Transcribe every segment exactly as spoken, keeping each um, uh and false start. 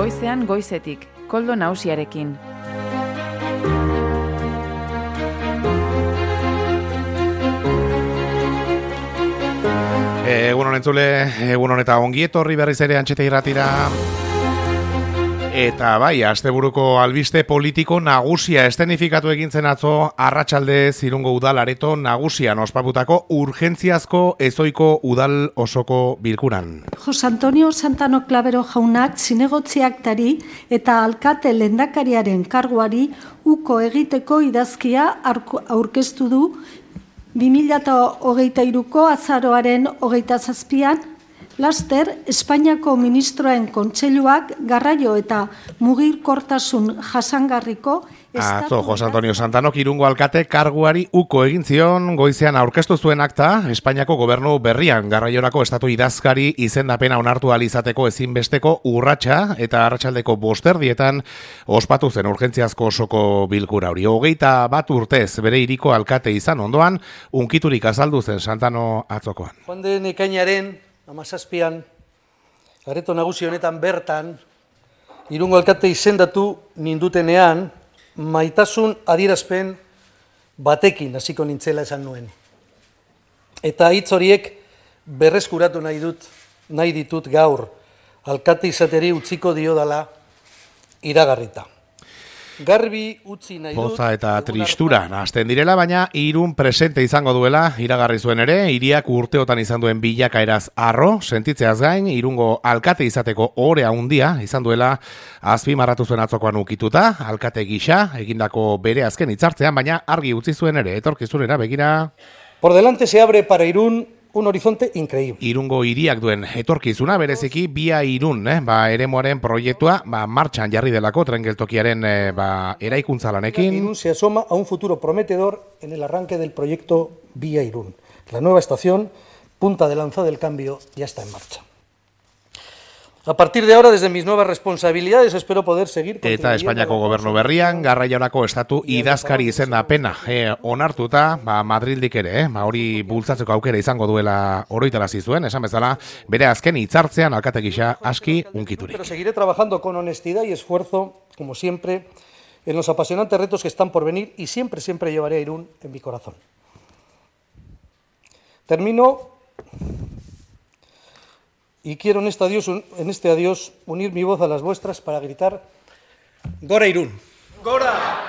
Goizean goizetik, Koldo Nausiarekin. Egun honen entzule, egun honeta ongi etorri berriz ere Antxeta irratira. Eta bai, asteburuko albiste politiko nagusia estenifikatu egin zen atzo Arratsaldez Irungo udal areto nagusian ospatutako urgentziazko ezoiko udal osoko bilkuran. Jose Antonio Santano Klavero jaunak zinegotziak tari eta alkate lehendakariaren karguari uko egiteko idazkia aurkeztu du bi mila hogeita hiruko azaroaren hogeita zazpian, laster Espainiako ministroen kontseiluak garraio eta mugirkortasun jasangarriko Atzo, Jose Antonio Santanok Irungo alkate karguari uko egin zion goizean aurkeztu zuen akta Espainiako gobernu berrian garraiorako estatu idazkari izendapena onartu ahal izateko ezinbesteko urratsa eta arratsaldeko bosterdietan ospatu zen urgentziazko osoko bilkura hori. Hogeita bat urtez bere hiriko alkate izan ondoan unkiturik azaldu zen Santano atzokoan. Joan den ekainaren hamazazpian, areto nagusi honetan bertan, Irungo alkate izendatu nindutenean, maitasun adierazpen batekin hasiko nintzela esan nuen. Eta hitz horiek berreskuratu nahi dut, nahi ditut gaur, alkate izateri utziko diodala iragarrita. Garbi utzi nahi dut. Poza eta tristura hasten direla, baina Irun presente izango duela iragarri zuen ere, hiriak urteotan izan duen bilakaeraz arro, sentitzeaz gain, Irungo alkate izateko orea handia izan duela azpimarratu zuen atzokoan ukituta, alkate gisa, egindako bere azken hitzartzean, baina argi utzi zuen ere, etorkizunera begira. Por delante se abre para Irún un horizonte increíble. Irungo hiriak duen etorkizuna bereziki Bia Irun, eh, ba eremuaren proiektua, ba martxan jarri delako tren geltokiaren eh, ba eraikuntza lanekin. Irún se asoma a un futuro prometedor en el arranque del proyecto Vía Irún. La nueva estación, punta de lanza del cambio, ya está en marcha. A partir de ahora, desde mis nuevas responsabilidades, espero poder seguir... Eta Espainiako gobernu berrian, garraiorako estatu idazkari izendapena eh, onartuta, ba, Madrildik ere, eh, ba, hori bultzatzeko aukera izango duela oroitarazi zuen, esan bezala, bere azken hitzartzean alkate gisa aski unkiturik. Pero seguiré trabajando con honestidad y esfuerzo, como siempre, en los apasionantes retos que están por venir y siempre, siempre llevaré a Irún en mi corazón. Termino... Y quiero en este adiós, en este adiós unir mi voz a las vuestras para gritar ¡Gora Irún! ¡Gora!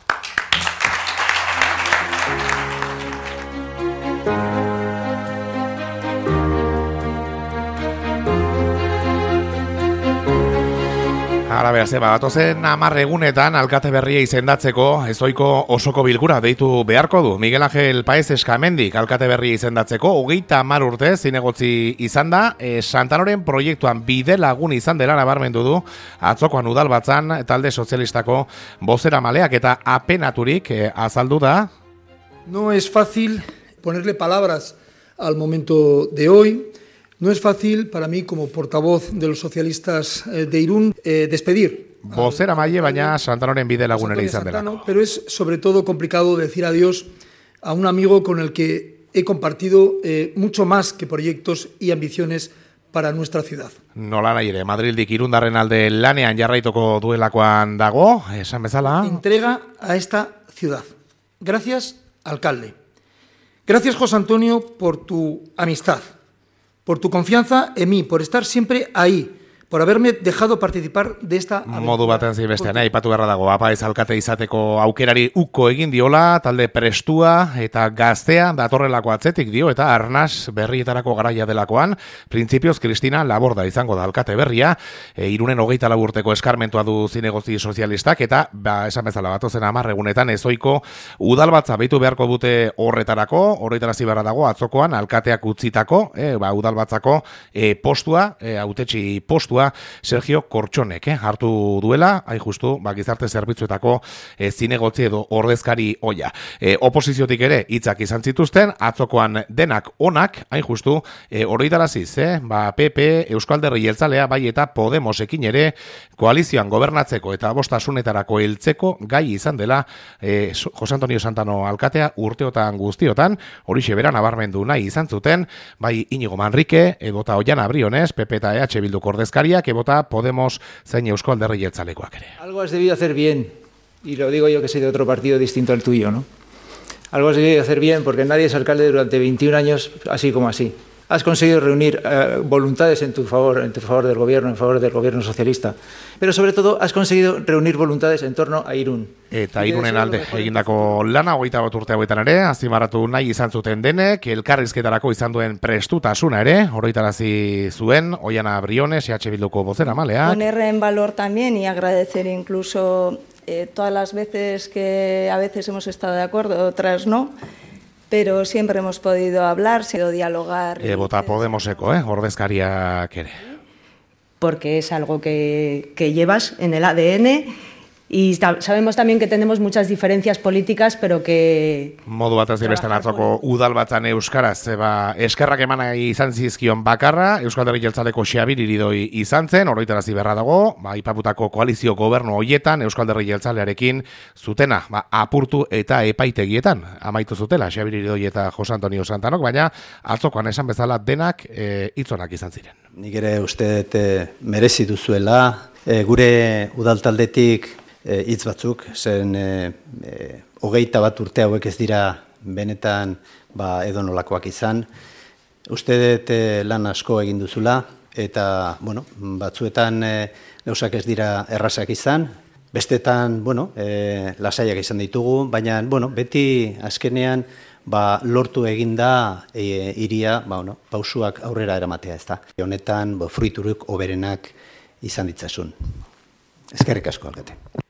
Ara beraz, eba, datozen hamar egunetan alkate berria izendatzeko ezoiko osoko bilkura deitu beharko du. Miguel Ángel Paez Eskamendik alkate berria izendatzeko hogeita hamar urte zinegotzi izan da, e, Santanoren proiektuan bide lagun izan dela nabarmendu du atzokoan udalbatzan talde sozialistako bozeramaleak eta apenaturik e, azaldu da. No es fácil ponerle palabras al momento de hoy. No es fácil para mí, como portavoz de los socialistas de Irún, eh, despedir. Bozera maile, baina Santanoren bide lagunera izan delako. Pero es sobre todo complicado decir adiós a un amigo con el que he compartido eh, mucho más que proyectos y ambiciones para nuestra ciudad. Nola nahi ere, Madrildik Irundarren alde lanean jarraituko duelakoan dago, esan bezala. Entrega a esta ciudad. Gracias, alcalde. Gracias, José Antonio, por tu amistad, por tu confianza en mí, por estar siempre ahí, por haberme dejado participar de esta aventura. Modu baten zibestean, aipatu beharra dago, apaiz alkate izateko aukerari uko egin diola, talde prestua eta gaztea datorrelako atzetik dio, eta arnaz berrietarako garaia delakoan, printzipioz Kristina Laborda izango da alkate berria, e, Irunen hogeita lau urteko eskarmentua du zinegozi sozialistak, eta ba, esan bezala batozen hamar egunetan ezoiko udalbatza beitu beharko dute horretarako, horretarazi beharra dago atzokoan alkateak utzitako, e, ba, udalbatzako e, postua, e, hautetsi postua, Sergio Kortxonek eh, hartu duela, hain justu, ba, gizarte zerbitzuetako eh, zinegotzi edo ordezkari oia. Eh, oposiziotik ere hitzak izan zituzten, atzokoan denak onak, hain justu, eh, oroitaraziz, eh, ba, P P, Euskal Alderdi Jeltzalea, bai eta Podemosekin ere, koalizioan gobernatzeko eta bostasunetarako heltzeko gai izan dela eh, Jose Antonio Santano alkatea urteotan guztiotan, horixe bera nabarmendu nahi izan zuten, bai Inigo Manrike, edota Oiana Briones, P P eta E H Bilduk ordezkari, ordezkariak, ebota Podemos zein Eusko Alderdi Jeltzalekoak ere. Algo has debido hacer bien, y lo digo yo que soy de otro partido distinto al tuyo, ¿no? Algo has debido hacer bien porque nadie es alcalde durante veintiún años así como así. Has conseguido reunir eh, voluntades en tu favor, en tu favor del gobierno, en favor del gobierno socialista. Pero sobre todo has conseguido reunir voluntades en torno a Irún. Eta Irunen alde egindako lana hogeita bat urte hauetan ere, azpimarratu nahi izan zuten denek, elkarrizketarako izan duen prestutasuna ere, oroitarazi zuen, Oiana Briones, E H Bilduko bozeramaleak. Poner en valor también y agradecer incluso eh, todas las veces que a veces hemos estado de acuerdo, otras no, pero siempre hemos podido hablar, sido dialogar. E, bota Podemoseko, eh, ordezkariak ere. Porque es algo que, que llevas en el A D N y sabemos también que tenemos muchas diferencias políticas, pero que... Modu batez dibesten atzoko udalbatzan euskaraz, zeba eskerrak emana izan zizkion bakarra, Euskal Herri Jeltzaleko Xabir Iridoi izan zen, oroitarazi berra dago, ba, aipatutako koalizio gobernu hoietan Euskal Herri Jeltzalearekin zutena, ba, apurtu eta epaitegietan amaitu zutela Xabir Iridoi eta Jose Antonio Santanok, baina atzokoan esan bezala denak e, hitzonak izan ziren. Nik ere uste dut merezi duzuela, e, gure udaltaldetik hitz batzuk, zen e, e, hogeita bat urte hauek ez dira benetan ba, edonolakoak izan. Uste dut e, lan asko egin duzula, eta bueno, batzuetan e, gauzak ez dira errazak izan, bestetan bueno, e, lasaiak izan ditugu, baina bueno, beti azkenean ba, lortu eginda e, iria ba, bueno, pausuak aurrera eramatea ez da. Honetan bo, fruituruk oberenak izan ditzasun. Eskerrik asko, alkate.